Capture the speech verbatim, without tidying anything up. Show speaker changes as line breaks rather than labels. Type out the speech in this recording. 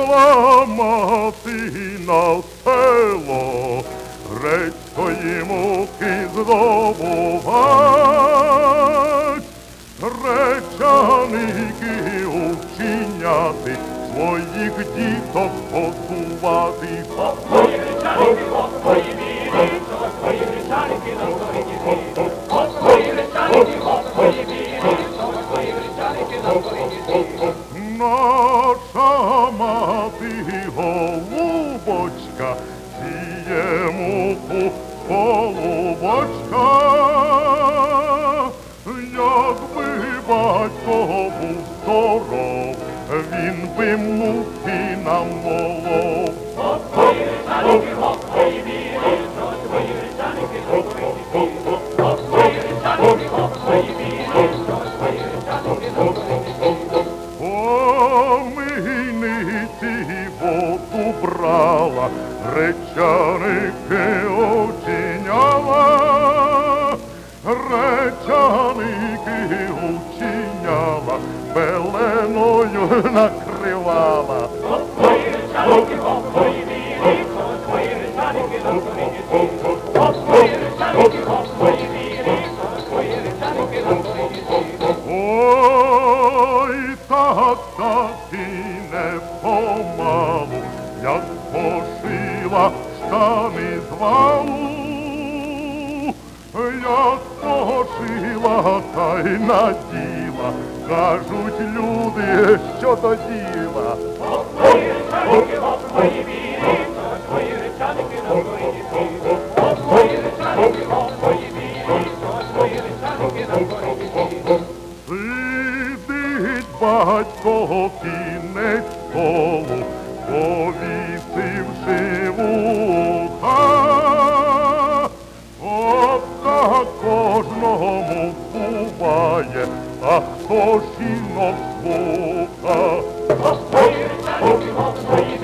Прийшла мати на село, грецької муки здобувать, гречаники учиняти, своїх діток готувати.
Мої гречаники, мої віри, мої гречаники на зорі дітей. Мої гречаники, мої віри, мої гречаники на зорі дітей.
Наша мати голубочка, сіє муку голубочка, якби батько був здоров, він би муки нам молов.
Мої гречаники, мої віри, мої гречаники на зорі дітей. Мої гречаники, мої віри, мої гречаники на зорі дітей.
Помийниці воду брала, гречаники учиняла, гречаники учиняла, пеленою накривала.
Мої гречаники, мої віри, мої гречаники на зорі дітей. Мої гречаники, мої віри, мої гречаники на зорі дітей.
Ой, так, так і не помалу, як пошила штани з валу, як пошила та й наділа, кажуть люди, що до діла.
Мої гречаники, мої віри, мої гречаники на зорі дітей. Мої гречаники, мої віри, мої гречаники на зорі дітей.
Сидить батько кінець столу, повісивши вуха, от так кожному буває, а хто жінок слуха.
Мої гречаники, мої